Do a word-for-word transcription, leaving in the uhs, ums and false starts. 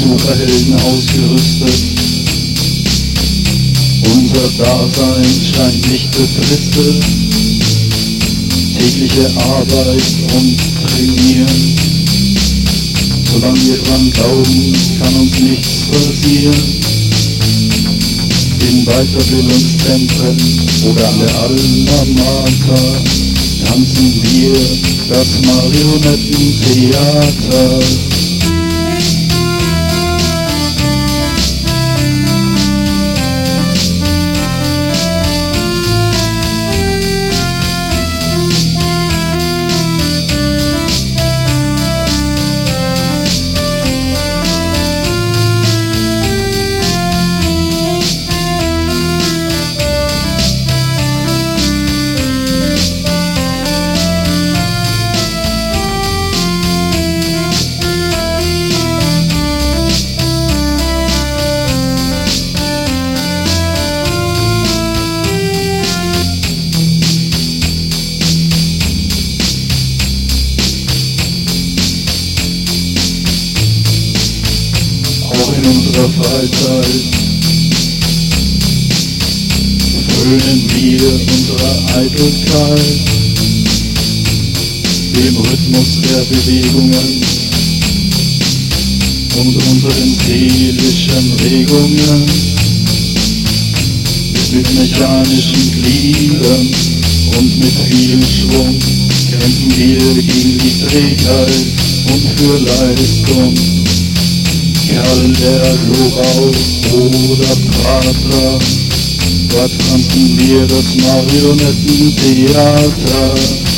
Superhelden ausgerüstet. Unser Dasein scheint nicht befristet. Tägliche Arbeit und Trainieren. Solange wir dran glauben, kann uns nichts passieren. In Weiterbildungszentren oder an der Alma Mater tanzen wir das Marionettentheater. In unserer Freizeit frönen wir unserer Eitelkeit, dem Rhythmus der Bewegungen und unseren seelischen Regungen. Mit mechanischen Gliedern und mit viel Schwung kämpfen wir gegen die Trägheit und für Leistung. Karl der Lorau oder Prater, dort tanzen wir das Marionettentheater.